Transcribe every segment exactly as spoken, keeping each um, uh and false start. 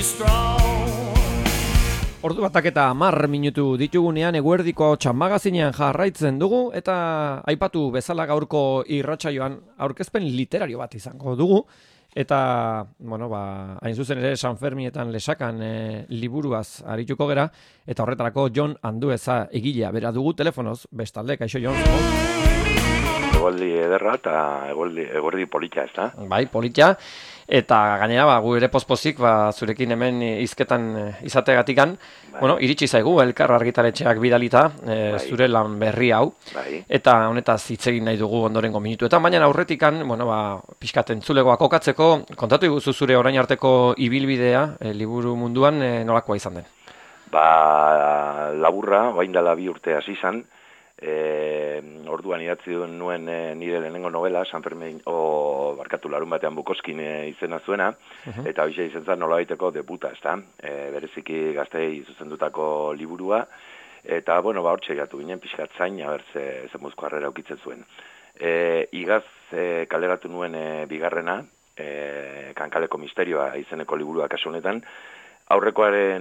Ordu batak eta hamar minutu ditugunean eguerdiko txanmagazinean jarraitzen dugu eta aipatu bezala gaurko irratsaioan aurkezpen literario bat izango dugu eta, bueno, ba, hain zuzen ere San Ferminetan lesakan e, liburuaz arituko gera eta horretarako Jon Andueza egilea bera dugu telefonoz, bestalde, kaixo Jon. Egualdi ederra eta egualdi polita, ez da? Bai, polita. Eta gainera, ba, gu ere pospozik, ba, zurekin hemen izketan izateagatikan, bai. Bueno, iritsi zaigu, elkar argitaletxeak bidalita, e, bai. Zure lan berri hau, bai. Eta honetaz hitz egin nahi dugu ondorengo minutuetan, baina aurretikan, bueno, ba, pixkat entzulegoa kokatzeko, kontatu iguzu zure orain arteko ibilbidea, e, liburu munduan, e, nolakoa izan den? Ba, laburra, bain dela bi urte hasi izan, E, orduan idatzi duen nuen e, nire lehenengo novela, San Fermin, o barkatu larun batean Bukoskin e, izena zuena, uh-huh. Eta hoxe izan zen nolabaiteko debuta, ez da? E, bereziki gaztei zuzendutako liburua, eta, bueno, ba, hortxe gatu ginen, pixkat zain, haber ze, ze mozko harrera ukitzen zuen. E, igaz e, kaleratu nuen e, bigarrena, e, Kankaleko misterioa izeneko liburua kasu honetan, aurrekoaren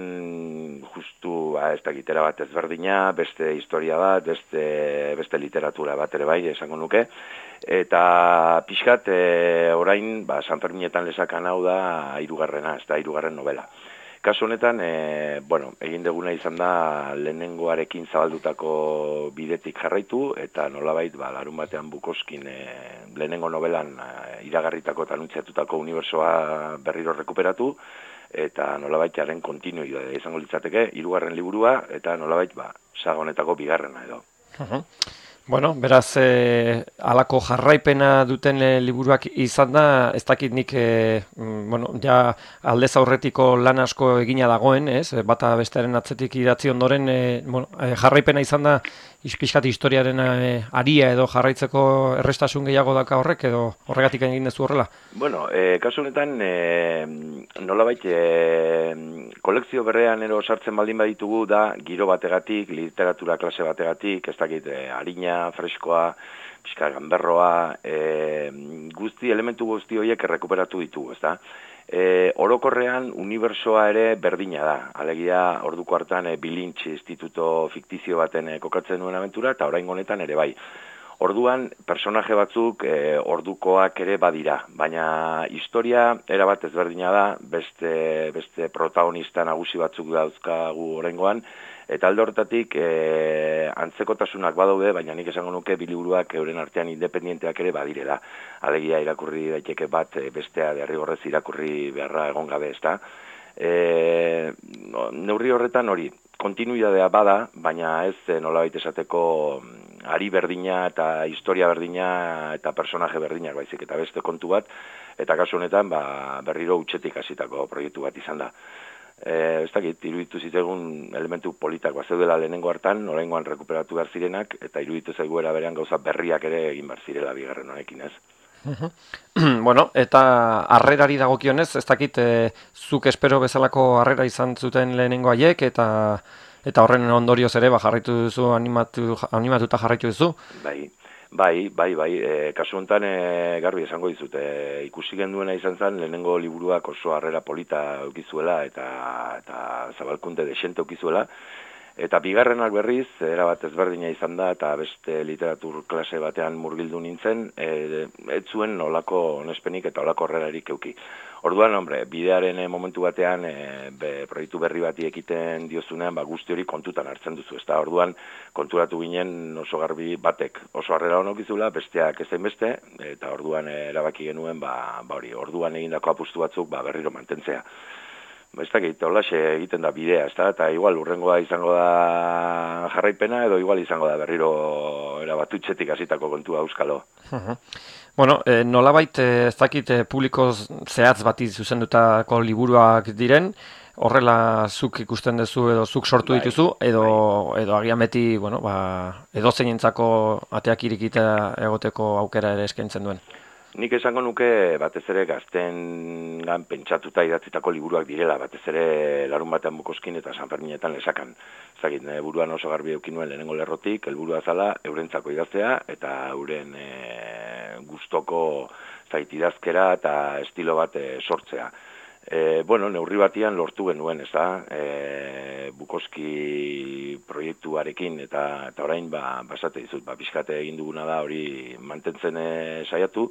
justu ba, ez da gitera bat ezberdina, beste historia bat, beste, beste literatura bat ere bai, esango nuke. Eta pixkat, e, orain, ba, San Ferminetan lesakan hau da hirugarrena, ez da hirugarren novela. Kasu honetan, e, bueno, egin deguna izan da lehenengoarekin zabaldutako bidetik jarraitu, eta nolabait, ba, larun batean Bukoskin e, lehenengo novelan e, iragarritako eta anuntziatutako unibersoa berriro rekuperatu, eta nolabaitaren kontinuidadea izango litzateke, hirugarren liburua, eta nolabait, ba, saga honetako bigarrena edo. Uh-huh. Bueno, beraz, eh, alako jarraipena duten eh, liburuak izan da, ez dakit nik, eh, bueno, ja aldez aurretiko lan asko egina dagoen, ez? Bata bestearen atzetik idatzi ondoren, eh, bueno, eh, jarraipena izan da, pixkat historiaren eh, aria edo jarraitzeko errestasun gehiago daka horrek, edo horregatik egin dezu horrela? Bueno, eh, kasu honetan, eh, nolabait, eh, kolekzio berrean ero sartzen baldin baditugu da, giro bategatik, literatura klase bategatik, ez dakit, eh, harina, freskoa, pixka ganberroa, e, guzti, elementu guzti horiek errekuperatu ditugu, ez da? E, orokorrean, unibersoa ere berdina da. Alegia, orduko hartan, e, Bilintx instituto fiktizio baten e, kokatzen duen aventura, eta orain honetan ere bai. Orduan, personaje batzuk e, ordukoak ere badira, baina historia erabat ezberdina da, beste, beste protagonista nagusi batzuk dauzkagu oraingoan, eta alde horretatik e, antzekotasunak badaude, baina nik esango nuke biliburuak euren artean independienteak ere badirela. Alegia irakurri daiteke bat e, bestea derrigorrez irakurri beharra egon gabe, ezta. E, no, neurri horretan hori, kontinuidadea bada, baina ez e, nolabait esateko ari berdina eta historia berdina eta personaje berdinak baizik eta beste kontu bat, eta kasu honetan ba, berriro utxetik hasitako proiektu bat izan da. E, ez dakit, iruditu zitegun elementu politak bat zeudela lehenengo hartan, oraingoan rekuperatu behar zirenak, eta iruditu zaigu era berean gauza berriak ere egin behar zirela bigarren honekin, ez? Bueno, eta harrerari dagokionez, ez dakit, e, zuk espero bezalako harrera izan zuten lehenengo haiek, eta eta horren ondorioz ere, ba, jarraitu duzu, animatu, animatuta jarraitu duzu? Bai. Bai, bai, bai, e, kasu honetan e, garbi esango dizut, e, ikusi genduena izan zen, lehenengo liburuak oso harrera polita eukizuela eta, eta zabalkunde desente eukizuela, eta bigarrenak berriz, erabat ezberdina izan da, eta beste literatur klase batean murgildu nintzen, e, ez zuen olako onespenik eta olako horrelarik euki. Orduan, hombre, bidearen momentu batean, e, be, proiektu berri bati ekiten diozunean, ba, guzti hori kontutan hartzen duzu, ezta? Orduan, konturatu ginen oso garbi batek oso harrera honok izula, besteak ezein beste, eta orduan e, erabaki genuen, ba, ba hori, orduan egindako apustu batzuk, ba, berriro mantentzea. Ez dakit, holaxe egiten da bidea, ez da, eta igual urrengoa izango da jarraipena, edo igual izango da berriro erabatutxetik hasitako kontua euskalo. Uh-huh. Bueno, eh, nolabait, eh, ez dakit, eh, publiko zehatz bati zuzendutako liburuak diren, horrela zuk ikusten duzu edo zuk sortu bai, dituzu, edo, bai. edo agian beti, bueno, ba, edo zeinentzako ateak irikita egoteko aukera ere eskaintzen duen. Nik esango nuke batez ere gaztengan pentsatuta idatzitako liburuak direla, batez ere larun batean Bukoskin eta San Ferminetan lesakan. Zagit, buruan oso garbi eukin nuen lehenengo lerrotik, helburua zala eurentzako idaztea eta euren e, gustoko zait idazkera eta estilo bat e, sortzea. E, bueno, neurri batian lortu genuen, ez da, e, Bukowski proiektuarekin, eta, eta orain, ba, basate dizut, ba, pixkate egin duguna da hori mantentzen e, saiatu,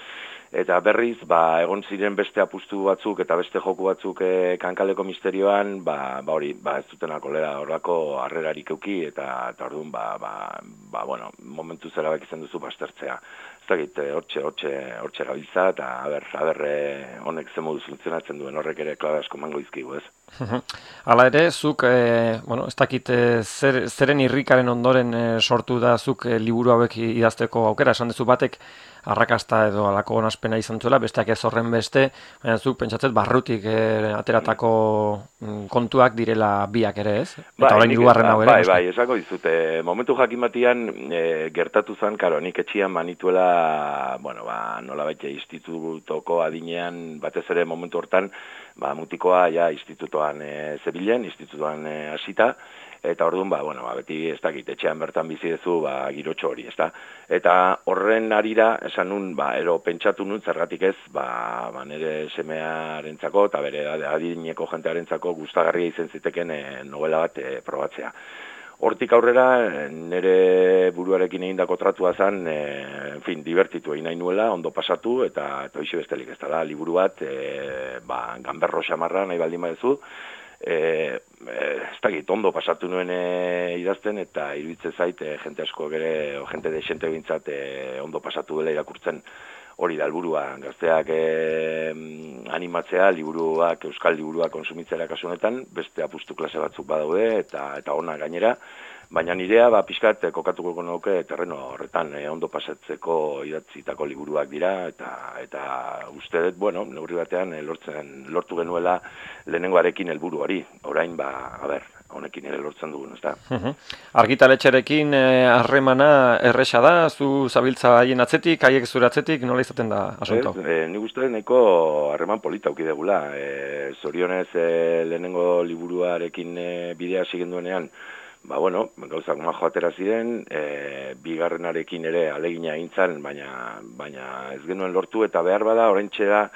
eta berriz, ba, egon ziren beste apustu batzuk eta beste joku batzuk e, kankaleko misterioan, ba, ba hori, ba, ez dutena kolera horrako harrerarik euki, eta, eta orduan, ba, ba, ba, bueno, momentu zera izan duzu bastertzea. Ez dakit, hortxe, hortxe, hortxe gabiltza, eta aber, aber, honek ze moduz funtzionatzen duen, horrek ere klabe asko mango izkigu, ez? Hala ere, zuk, e, bueno, ez dakit, e, zer, zeren irrikaren ondoren e, sortu da zuk e, liburu hauek idazteko aukera, esan dezu batek arrakasta edo alako onaspena izan zuela, besteak ez horren beste, baina zuk pentsatzet barrutik e, ateratako mm, kontuak direla biak ere, ez? Eta bai, orain hirugarren hau ere. Bai, bai, esango dizute, momentu jakin batian e, gertatu zen, karo, nik etxian manituela, bueno, ba, nola baita institutoko adinean, batez ere momentu hortan, ba, mutikoa ja institutoan e, zebilen, institutoan e, hasita, eta orduan, ba, bueno, ba, beti ez dakit, etxean bertan bizi dezu, ba, girotxo hori, ez da? Eta horren arira, esan nun, ba, ero pentsatu nun, zergatik ez, ba, ba nire semearentzako, eta bere adineko jentearentzako gustagarria izen ziteken e, novela bat e, probatzea. Hortik aurrera, nire buruarekin egindako tratua zen, e, en fin, divertitu egin nahi nuela, ondo pasatu, eta toixi bestelik ez da, liburu bat, e, ba, ganberro xamarra nahi baldin badezu, e, e, ez dakit, ondo pasatu nuen e, idazten, eta iruditzen zait, e, jente asko gere, o jente desente bintzat, e, ondo pasatu dela irakurtzen. Hori da helburua, gazteak e, animatzea, liburuak, euskal liburuak konsumitzera kasu honetan, beste apustu klase batzuk badaude, eta eta ona gainera, baina nirea, ba, pixkat, kokatuko nuke terreno horretan, e, ondo pasatzeko idatzitako liburuak dira, eta eta uste dut, bueno, neurri batean, e, lortzen, lortu genuela lehenengoarekin helburuari, orain, ba, a ber, honekin ere lortzen dugun, ez da. Argitaletxerekin harremana erresa da, zu zabiltza haien atzetik, haiek zure atzetik, nola izaten da asunto? E, nik uste nahiko harreman polita auki degula. E, zorionez e, lehenengo liburuarekin e, bidea sigenduenean, ba bueno, gauzak majo atera ziren, e, bigarrenarekin ere alegina egintzan, baina, baina ez genuen lortu, eta behar bada, oraintxe da,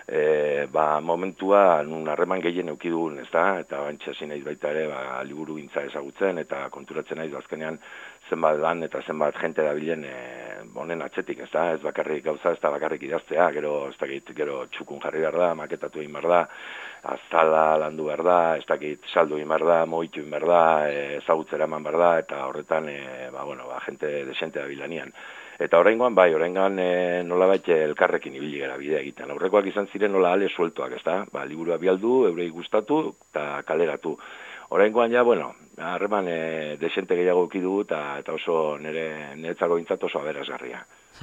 E, ba, momentua nun harreman gehien euki dugun, ez da? Eta bantxe hasi naiz baita ere, ba, liburu gintza ezagutzen, eta konturatzen naiz azkenean zenbat lan eta zenbat jente dabilen e, honen atzetik, ez da? Ez bakarrik gauza, ez da bakarrik idaztea, gero, ez dakit, gero txukun jarri behar da, maketatu egin behar da, azala landu behar da, ez dakit, saldu egin behar da, moitu egin behar da, e, ezagutzera eman behar da, eta horretan, e, ba, bueno, ba, jente desente dabilanian. Eta oraingoan bai, oraingoan e, nolabait elkarrekin ibili gara bidea egiten. Aurrekoak izan ziren nola ale sueltoak, ezta? Ba, liburua bialdu, eurei gustatu eta kaleratu. Oraingoan ja, bueno, harreman e, desente gehiago eduki dugu eta eta oso nire niretzako behintzat oso aberasgarria.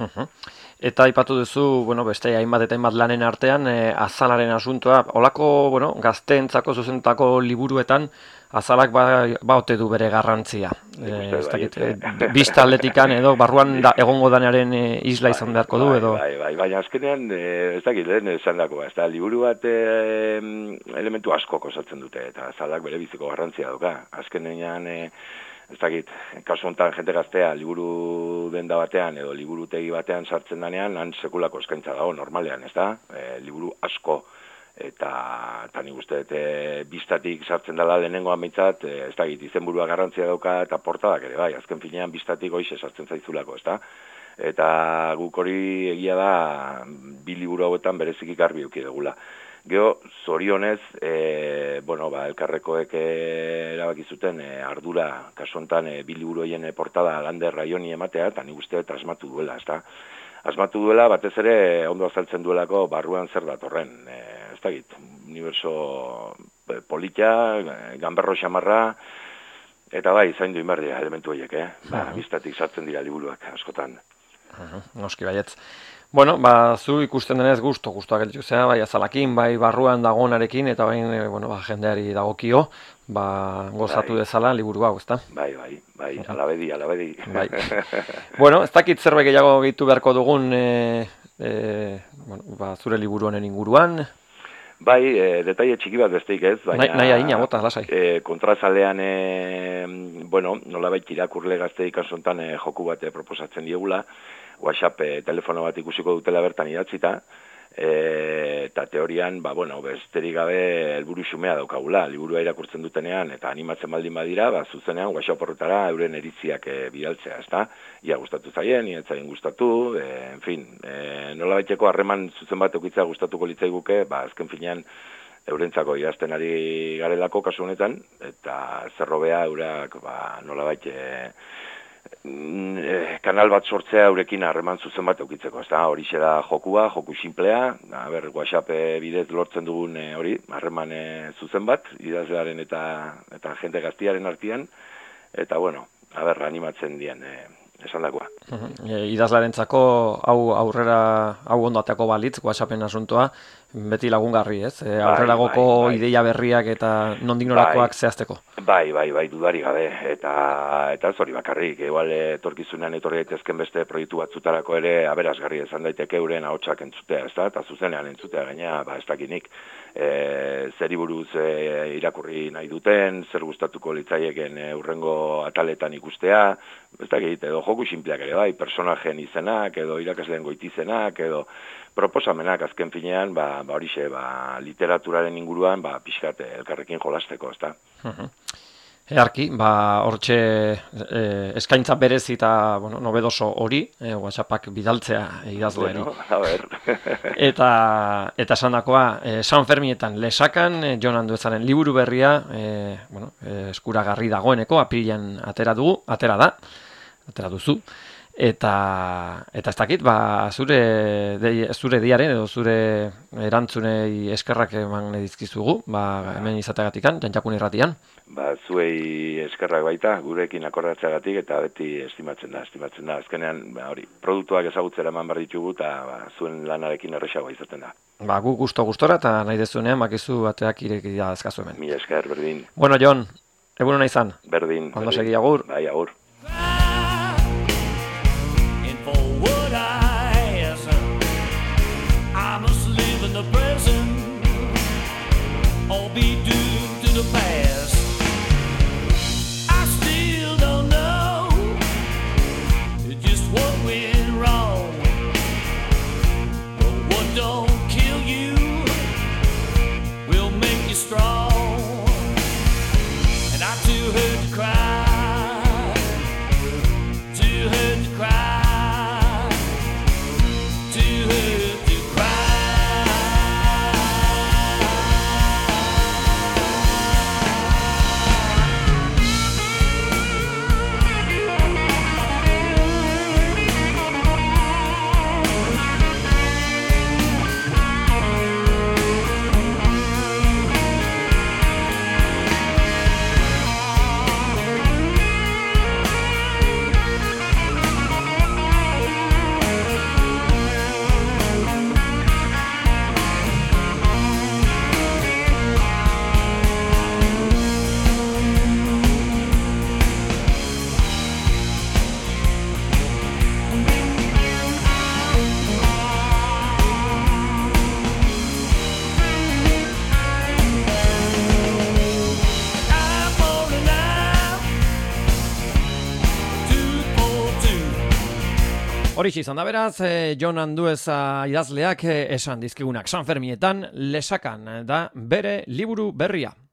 Eta aipatu duzu, bueno, beste hainbat eta hainbat lanen artean, e, azalaren asuntoa, olako, bueno, gazteentzako zuzentako liburuetan azalak ba, ba ote du bere garrantzia. E, ez dakit, e, bista atletikan edo barruan da, egongo danaren e, isla izan beharko du edo. Bai, bai, baina azkenean, e, ez dakit, lehen esan dako, ez da, liburu bat e, elementu asko osatzen dute, eta azalak bere biziko garrantzia doka. Azkenean, e, ez dakit, kasu honetan jente gaztea liburu denda batean edo liburutegi batean sartzen danean, han sekulako eskaintza dago normalean, ez da? E, liburu asko, eta, eta nik uste, e, bistatik sartzen dela lehenengoan behintzat, e, ez dakit, izenburua garrantzia dauka eta portadak ere, bai, azken finean bistatik hoize sartzen zaizulako, ez da? Eta guk hori egia da, bi liburu hauetan bereziki garbi eduki dugula. Gero, zorionez, e, bueno, ba, elkarrekoek e, erabaki zuten e, ardura, kasu honetan, e, bi liburu horien e, portada Lander Raioni ematea, eta nik uste eta asmatu duela, ezta? Asmatu duela, batez ere, ondo azaltzen duelako barruan zer datorren, e, ez dakit, uniberso e, politia, e, ganberro xamarra, eta bai, zaindu inbardia elementu horiek, eh? Ba, biztatik sartzen dira liburuak, askotan. Noski baietz. Bueno, ba, zu ikusten denez gusto, gustoak gelditu zea, bai azalakin, bai barruan dagonarekin, eta bai, bueno, ba, jendeari dagokio, ba, gozatu bai. Dezala liburu hau, ezta? Bai, bai, bai, alabedi, alabedi. Bai. Bueno, ez dakit zerbait gehiago gehitu beharko dugun, e, e, bueno, ba, zure liburu honen inguruan. Bai, e, detaile txiki bat besteik ez, baina... Nahi haina, bota, lasai. E, kontrazalean, e, bueno, nolabait irakurle gazte ikasontan e, joku bat e, proposatzen diegula, WhatsApp e, telefono bat ikusiko dutela bertan idatzita, E, eta teorian, ba, bueno, besterik gabe helburu xumea daukagula, liburua irakurtzen dutenean, eta animatzen baldin badira, ba, zuzenean, WhatsApp horretara euren eritziak e, bidaltzea, ezta? Ia gustatu zaien, ia etzaien gustatu, e, en fin, e, nola baiteko harreman zuzen bat eukitza gustatuko litzaiguke, ba, azken finean, eurentzako idazten ari garelako kasu honetan, eta zerrobea eurak, ba, nola baite, kanal bat sortzea eurekin harreman zuzen bat eukitzeko, ez da, hori da jokua, joku simplea, a ber, WhatsApp bidez lortzen dugun hori, harreman zuzen bat, idazlearen eta eta jente gaztiaren artean, eta bueno, a ber, animatzen dien e, esan dagoa. E, idazlarentzako hau aurrera, hau ondo ateako balitz, WhatsAppen asuntoa, beti lagungarri, ez? E, aurreragoko bai, bai, bai. Ideia berriak eta nondik norakoak bai, zehazteko. Bai, bai, bai, dudari gabe, eta eta ez hori bakarrik, igual etorkizunean etorri daitezken beste proiektu batzutarako ere aberasgarri izan daiteke euren ahotsak entzutea, ezta? Eta zuzenean entzutea gaina, ba ez dakinik, e, zeri buruz e, irakurri nahi duten, zer gustatuko litzaieken e, urrengo ataletan ikustea, ez dakit, edo joku sinpleak ere bai, personajen izenak, edo irakasleen goitizenak, edo proposamenak azken finean, ba, ba horixe, ba, literaturaren inguruan, ba, pixkat elkarrekin jolasteko, ezta? Uh-huh. Earki, ba, hortxe eh, eskaintza berezi eta bueno, nobedoso hori, eh, WhatsAppak bidaltzea idazleari. Bueno, a ver. eta eta esandakoa, eh, San Ferminetan lesakan, eh, Jon Anduezaren liburu berria, eh, bueno, eh, eskuragarri dagoeneko, apirilean atera dugu, atera da, atera duzu. Eta eta ez dakit, ba, zure de, zure diaren edo zure erantzunei eskerrak eman dizkizugu, ba, hemen izateagatikan, Jantxakun irratian. Ba, zuei eskerrak baita, gurekin akordatzeagatik eta beti estimatzen da, estimatzen da. Azkenean, ba, hori, produktuak ezagutzera eman behar ditugu eta ba, zuen lanarekin erresagoa izaten da. Ba, gu gusto gustora eta nahi dezunean, bakizu bateak irekia azkazu hemen. Mila esker, berdin. Bueno, Jon, egun hona izan. Berdin. Ondo segi, agur. Bai, agur. The present, all be doomed to the past. I still don't know just what went wrong, but what don't kill you will make you strong. And I'm too hurt to cry, too hurt to cry, too hurt. Horixe izan da beraz, eh, Jon Andueza idazleak eh, esan dizkigunak San Fermietan lesakan da bere liburu berria.